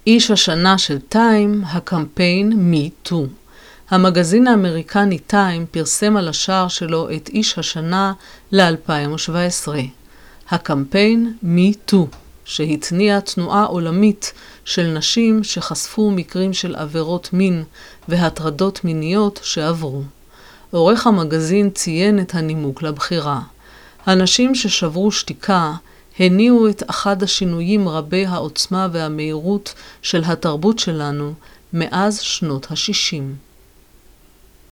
איש השנה של טיים, הקמפיין Me Too. המגזין האמריקני טיים פרסם על השער שלו את איש השנה ל-2017. הקמפיין Me Too, שהתניע תנועה עולמית של נשים שחשפו מקרים של עבירות מין והטרדות מיניות שעברו. עורך המגזין ציין את הנימוק לבחירה. הנשים ששברו שתיקה הניעו את אחד השינויים רבי העוצמה והמהירות של התרבות שלנו מאז שנות ה-60.